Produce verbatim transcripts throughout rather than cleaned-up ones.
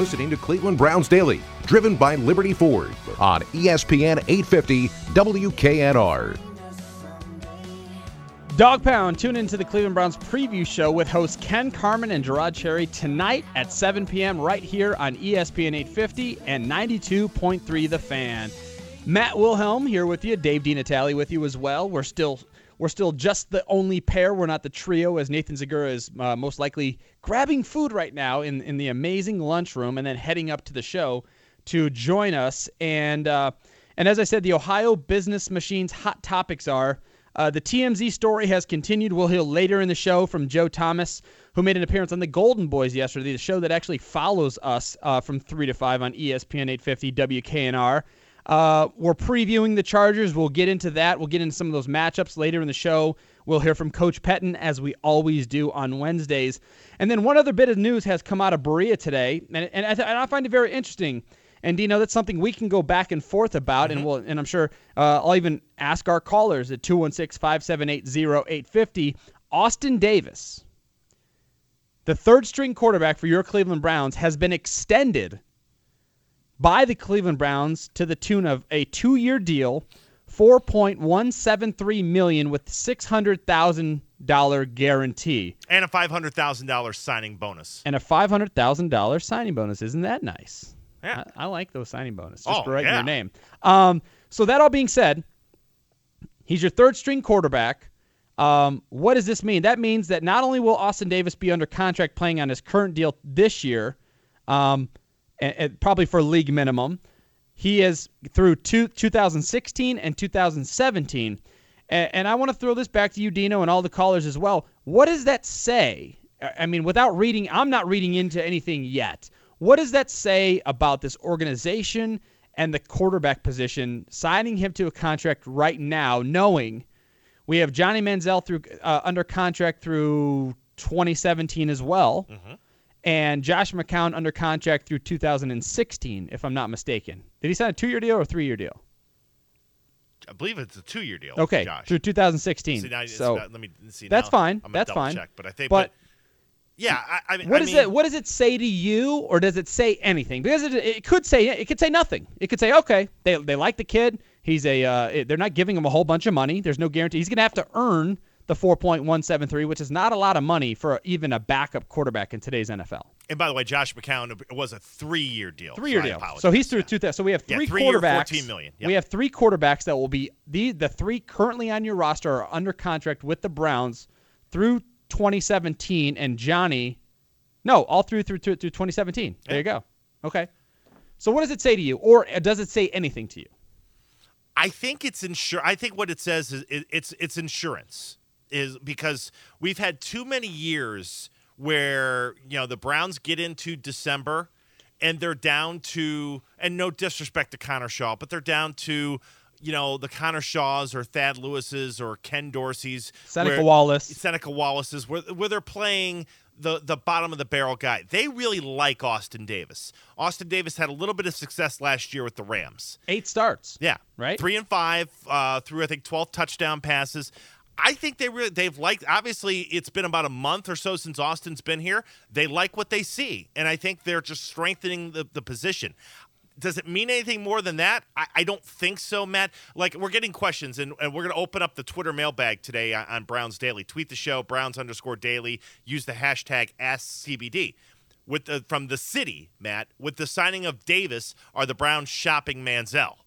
listening to Cleveland Browns Daily, driven by Liberty Ford on E S P N eight fifty W K N R. Dog Pound, tune into the Cleveland Browns preview show with hosts Ken Carman and Gerard Cherry tonight at seven p.m. right here on E S P N eight fifty and ninety-two point three The Fan. Matt Wilhelm here with you, Dave DiNatale with you as well. We're still we're still just the only pair. We're not the trio, as Nathan Zagura is uh, most likely grabbing food right now in, in the amazing lunchroom and then heading up to the show to join us. And uh, and as I said, the Ohio Business Machine's hot topics are Uh, the T M Z story has continued. We'll hear later in the show from Joe Thomas, who made an appearance on the Golden Boys yesterday, the show that actually follows us uh, from three to five on E S P N eight fifty W K N R. Uh, we're previewing the Chargers. We'll get into that. We'll get into some of those matchups later in the show. We'll hear from Coach Pettine, as we always do on Wednesdays. And then one other bit of news has come out of Berea today, and, and, I, th- and I find it very interesting. And, Dino, that's something we can go back and forth about, mm-hmm. and we'll, and I'm sure uh, I'll even ask our callers at two one six, five seven eight, zero eight five zero. Austin Davis, the third-string quarterback for your Cleveland Browns, has been extended by the Cleveland Browns to the tune of a two-year deal, four point one seven three million dollars with six hundred thousand dollars guarantee. And a five hundred thousand dollars signing bonus. And a five hundred thousand dollars signing bonus. Isn't that nice? Yeah. I, I like those signing bonuses, just oh, for writing yeah. your name. Um, so that all being said, he's your third-string quarterback. Um, what does this mean? That means that not only will Austin Davis be under contract playing on his current deal this year, um, and, and probably for league minimum, he is through two, two thousand sixteen and two thousand seventeen. And, and I want to throw this back to you, Dino, and all the callers as well. What does that say? I mean, without reading, I'm not reading into anything yet. What does that say about this organization and the quarterback position, signing him to a contract right now, knowing we have Johnny Manziel through uh, under contract through twenty seventeen as well, mm-hmm. and Josh McCown under contract through two thousand sixteen, if I'm not mistaken. Did he sign a two-year deal or a three-year deal? I believe it's a two-year deal. Okay, Josh. through two thousand sixteen. See, now, so let me see. That's now. fine. I'm That's fine. check, but I think, but. but Yeah, I, I mean, what I does mean, it? What does it say to you, or does it say anything? Because it, it could say it could say nothing. It could say, okay, they they like the kid. He's a. Uh, they're not giving him a whole bunch of money. There's no guarantee. He's going to have to earn the four point one seven three, which is not a lot of money for even a backup quarterback in today's N F L. And by the way, Josh McCown was a three-year deal. Three-year so deal. So he's through yeah. two thousand. So we have three yeah, three quarterbacks. Year, fourteen million. Yep. We have three quarterbacks that will be the the three currently on your roster are under contract with the Browns through twenty seventeen, and Johnny. No, all through through through, through twenty seventeen. There yeah. you go. Okay. So what does it say to you, or does it say anything to you? I think it's insur- I think what it says is it, it's it's insurance, is because we've had too many years where you know the Browns get into December and they're down to, and no disrespect to Connor Shaw, but they're down to, you know, the Connor Shaws or Thad Lewis's or Ken Dorsey's, Seneca Wallace, Seneca Wallace's, where where they're playing the the bottom of the barrel guy. They really like Austin Davis. Austin Davis had a little bit of success last year with the Rams. Eight starts. Yeah. Right? Three and five uh, through, I think, twelve touchdown passes. I think they really, they've liked, obviously, it's been about a month or so since Austin's been here. They like what they see, and I think they're just strengthening the, the position. Does it mean anything more than that? I, I don't think so, Matt. Like, we're getting questions, and, and we're going to open up the Twitter mailbag today on, on Browns Daily. Tweet the show, Browns underscore daily. Use the hashtag AskCBD. With the, from the city, Matt, with the signing of Davis, are the Browns shopping Manziel?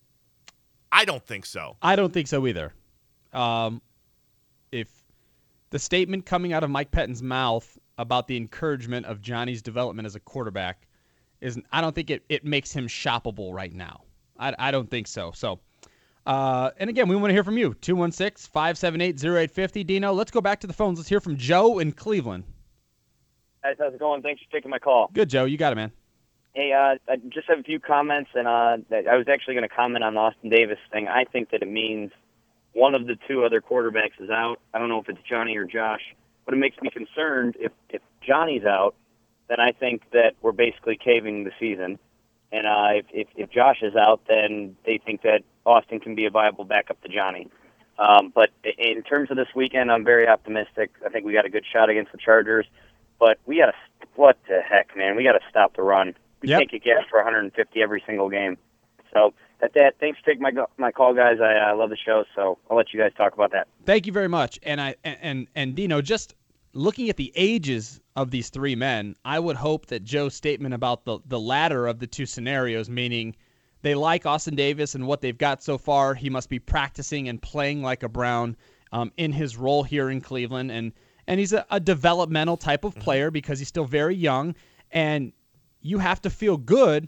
I don't think so. I don't think so either. Um, if the statement coming out of Mike Pettine's mouth about the encouragement of Johnny's development as a quarterback is, I don't think it, it makes him shoppable right now. I, I don't think so. So, uh, and again, we want to hear from you. two one six, five seven eight, zero eight five zero. Dino, let's go back to the phones. Let's hear from Joe in Cleveland. Guys, how's it going? Thanks for taking my call. Good, Joe. You got it, man. Hey, uh, I just have a few comments, and uh, I was actually going to comment on the Austin Davis thing. I think that it means one of the two other quarterbacks is out. I don't know if it's Johnny or Josh, but it makes me concerned if, if Johnny's out, then I think that we're basically caving the season. And uh, if, if, if Josh is out, then they think that Austin can be a viable backup to Johnny. Um, but in terms of this weekend, I'm very optimistic. I think we got a good shot against the Chargers. But we got to, what the heck, man? We got to stop the run. We Yep. can't kick ass for one hundred fifty every single game. So at that, thanks for taking my my call, guys. I uh, love the show, so I'll let you guys talk about that. Thank you very much. And I and and, and Dino, just looking at the ages of these three men, I would hope that Joe's statement about the the latter of the two scenarios, meaning they like Austin Davis and what they've got so far, he must be practicing and playing like a Brown um, in his role here in Cleveland, and and he's a, a developmental type of player because he's still very young, and you have to feel good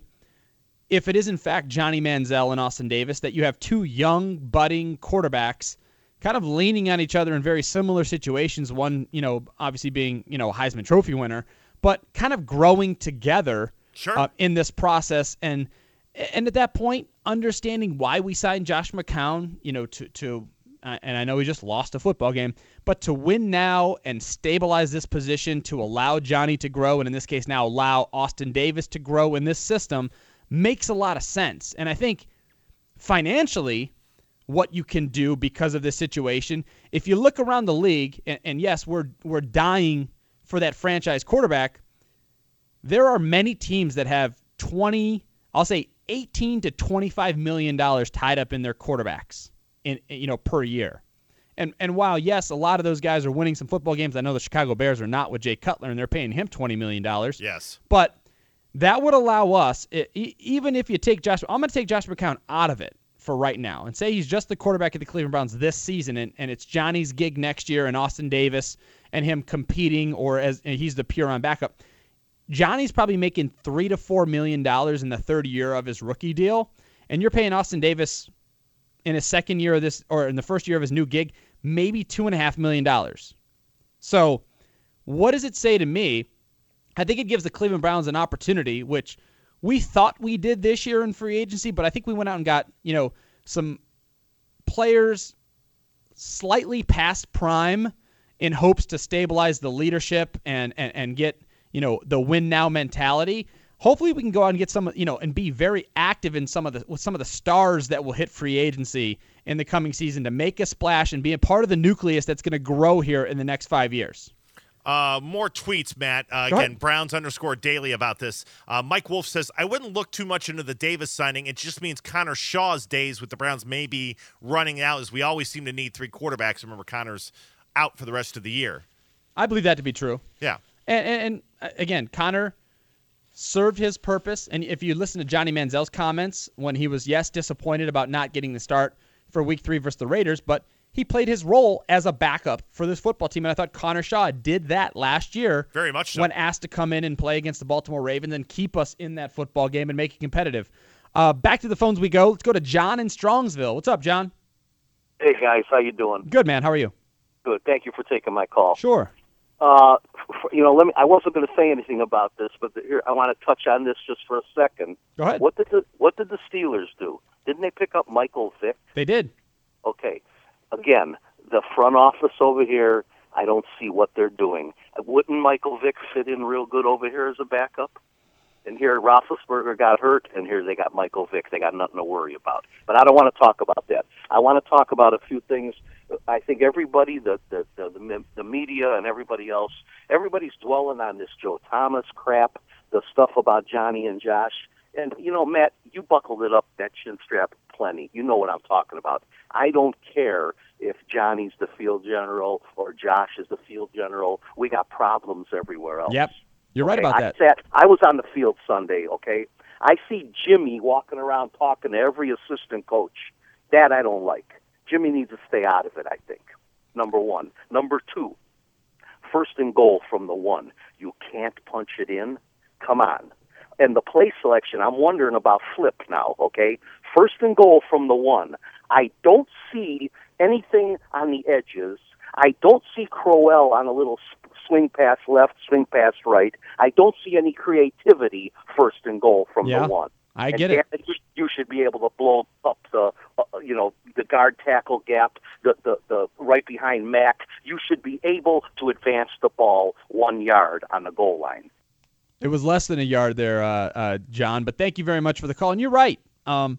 if it is in fact Johnny Manziel and Austin Davis, that you have two young, budding quarterbacks kind of leaning on each other in very similar situations, one, you know, obviously being, you know, a Heisman Trophy winner, but kind of growing together Sure. uh, in this process. And and at that point, understanding why we signed Josh McCown, you know, to, to uh, and I know he just lost a football game, but to win now and stabilize this position to allow Johnny to grow, and in this case now allow Austin Davis to grow in this system, makes a lot of sense. And I think financially, what you can do because of this situation, if you look around the league, and, and yes, we're we're dying for that franchise quarterback, there are many teams that have twenty, I'll say eighteen to twenty-five million dollars tied up in their quarterbacks in you know per year. And and while yes, a lot of those guys are winning some football games, I know the Chicago Bears are not with Jay Cutler, and they're paying him twenty million dollars. Yes. But that would allow us, even if you take Josh, I'm going to take Josh McCown out of it for right now and say he's just the quarterback of the Cleveland Browns this season, and, and it's Johnny's gig next year and Austin Davis and him competing, or as and he's the pure on backup. Johnny's probably making three to four million dollars in the third year of his rookie deal, and you're paying Austin Davis in his second year of this, or in the first year of his new gig, maybe two and a half million dollars. So, what does it say to me? I think it gives the Cleveland Browns an opportunity, which we thought we did this year in free agency, but I think we went out and got, you know, some players slightly past prime in hopes to stabilize the leadership and, and, and get, you know, the win now mentality. Hopefully we can go out and get some, you know, and be very active in some of the with some of the stars that will hit free agency in the coming season to make a splash and be a part of the nucleus that's going to grow here in the next five years. Uh, more tweets, Matt. Uh, Go again, ahead. Browns underscore daily about this. Uh, Mike Wolf says, I wouldn't look too much into the Davis signing. It just means Connor Shaw's days with the Browns may be running out, as we always seem to need three quarterbacks. Remember, Connor's out for the rest of the year. I believe that to be true. Yeah. And, and, and again, Connor served his purpose. And if you listen to Johnny Manziel's comments when he was, yes, disappointed about not getting the start for week three versus the Raiders, but he played his role as a backup for this football team, and I thought Connor Shaw did that last year. Very much so. When asked to come in and play against the Baltimore Ravens and keep us in that football game and make it competitive. Uh, back to the phones we go. Let's go to John in Strongsville. What's up, John? Hey, guys. How you doing? Good, man. How are you? Good. Thank you for taking my call. Sure. Uh, f- you know, let me. I wasn't going to say anything about this, but the, here I want to touch on this just for a second. Go ahead. What did the What did the Steelers do? Didn't they pick up Michael Vick? They did. Okay. Again, the front office over here, I don't see what they're doing. Wouldn't Michael Vick fit in real good over here as a backup? And here Roethlisberger got hurt, and here they got Michael Vick. They got nothing to worry about. But I don't want to talk about that. I want to talk about a few things. I think everybody, the the, the the the media and everybody else, everybody's dwelling on this Joe Thomas crap, the stuff about Johnny and Josh. And, you know, Matt, you buckled it up, that chin strap, plenty. You know what I'm talking about. I don't care if Johnny's the field general or Josh is the field general. We got problems everywhere else. Yep. You're right Okay, about I that. Sat, I was on the field Sunday, okay? I see Jimmy walking around talking to every assistant coach. That I don't like. Jimmy needs to stay out of it, I think, number one. Number two, first and goal from the one. You can't punch it in? Come on. And the play selection, I'm wondering about flip now, okay? First and goal from the one. I don't see anything on the edges. I don't see Crowell on a little swing pass left, swing pass right. I don't see any creativity first and goal from Yeah, the one. I And get it. Dan, you should be able to blow up the, uh, you know, the guard tackle gap, the, the the right behind Mack. You should be able to advance the ball one yard on the goal line. It was less than a yard there, uh, uh, John, but thank you very much for the call. And you're right. Um,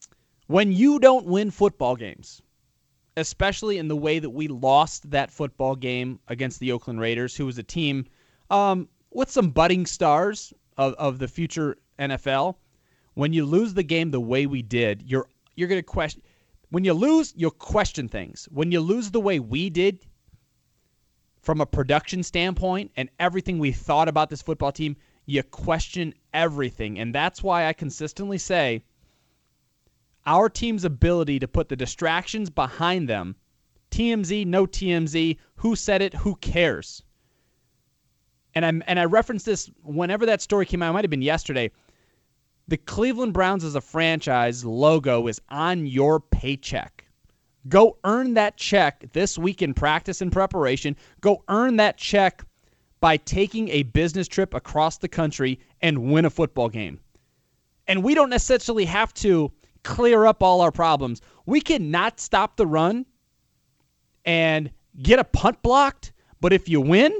when you don't win football games, especially in the way that we lost that football game against the Oakland Raiders, who was a team um, with some budding stars of, of the future N F L, when you lose the game the way we did, you're you're going to question. When you lose, you'll question things. When you lose the way we did, from a production standpoint and everything we thought about this football team, you question everything. And that's why I consistently say our team's ability to put the distractions behind them, T M Z, no T M Z, who said it, who cares? And I and I referenced this whenever that story came out. It might have been yesterday. The Cleveland Browns as a franchise logo is on your paycheck. Go earn that check this week in practice and preparation. Go earn that check by taking a business trip across the country and win a football game. And we don't necessarily have to clear up all our problems. We cannot stop the run and get a punt blocked, but if you win,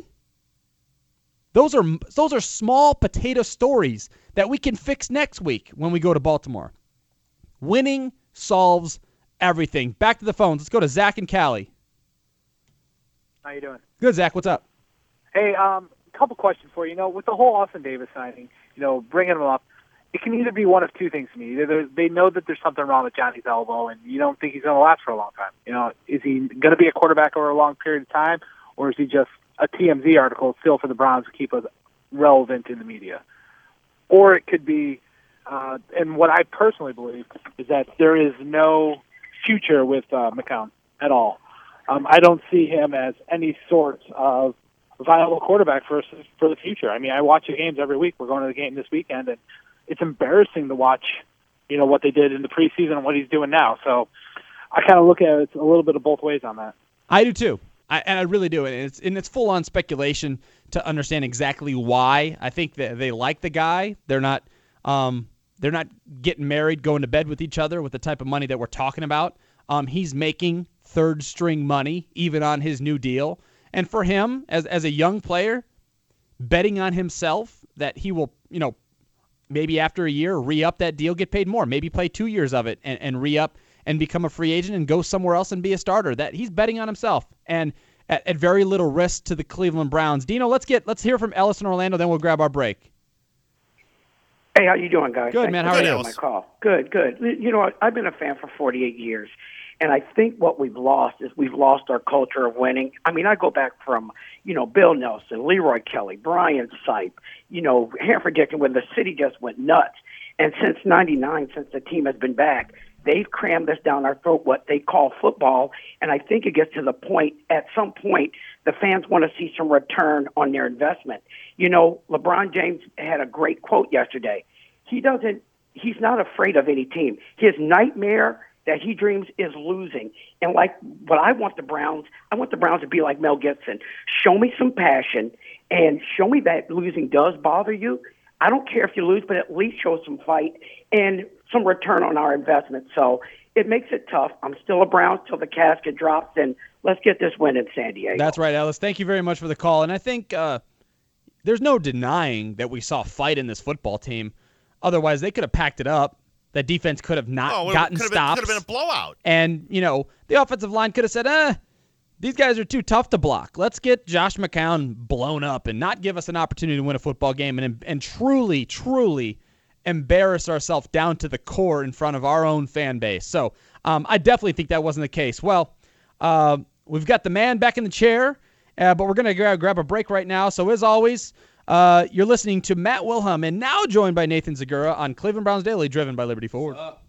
those are those are small potato stories that we can fix next week when we go to Baltimore. Winning solves everything. Back to the phones. Let's go to Zach and Cali. How you doing? Good, Zach. What's up? Hey, um, a couple questions for you. You know, with the whole Austin Davis signing, you know, bringing him up, it can either be one of two things to me. Either they know that there's something wrong with Johnny's elbow, and you don't think he's going to last for a long time. You know, is he going to be a quarterback over a long period of time, or is he just a T M Z article still for the Browns to keep us relevant in the media? Or it could be, uh, and what I personally believe is that there is no future with uh, McCown at all. Um, I don't see him as any sort of viable quarterback for for the future. I mean, I watch the games every week. We're going to the game this weekend, and it's embarrassing to watch, you know, what they did in the preseason and what he's doing now. So I kind of look at it a little bit of both ways on that. I do too. I, and I really do. And it's, and it's full-on speculation to understand exactly why. I think that they like the guy. They're not um, they're not getting married, going to bed with each other with the type of money that we're talking about. Um, he's making third-string money, even on his new deal. And for him, as as a young player, betting on himself that he will, you know, maybe after a year, re-up that deal, get paid more. Maybe play two years of it and, and re-up and become a free agent and go somewhere else and be a starter. That he's betting on himself and at, at very little risk to the Cleveland Browns. Dino, let's get let's hear from Ellis in Orlando, then we'll grab our break. Hey, how you doing, guys? Good, Thanks man. for How are taking you? My call. Good, good. You know, I've been a fan for forty-eight years, and I think what we've lost is we've lost our culture of winning. I mean, I go back from, you know, Bill Nelson, Leroy Kelly, Brian Sipe, you know, Hanford Dickin, when the city just went nuts. And since ninety-nine, since the team has been back, they've crammed this down our throat, what they call football. And I think it gets to the point, at some point, the fans want to see some return on their investment. You know, LeBron James had a great quote yesterday. He doesn't, he's not afraid of any team. His nightmare that he dreams is losing. And like what I want the Browns, I want the Browns to be like Mel Gibson. Show me some passion and show me that losing does bother you. I don't care if you lose, but at least show some fight and some return on our investment. So it makes it tough. I'm still a Browns till the casket drops, and let's get this win in San Diego. That's right, Ellis. Thank you very much for the call. And I think uh, there's no denying that we saw fight in this football team. Otherwise, they could have packed it up. That defense could have not oh, gotten could have stops. Been, could have been a blowout. And, you know, the offensive line could have said, eh, these guys are too tough to block. Let's get Josh McCown blown up and not give us an opportunity to win a football game and, and truly, truly embarrass ourselves down to the core in front of our own fan base. So um, I definitely think that wasn't the case. Well, uh, we've got the man back in the chair, uh, but we're going to grab, grab a break right now. So as always, uh, you're listening to Matt Wilhelm and now joined by Nathan Zagura on Cleveland Browns Daily, driven by Liberty Ford. Uh.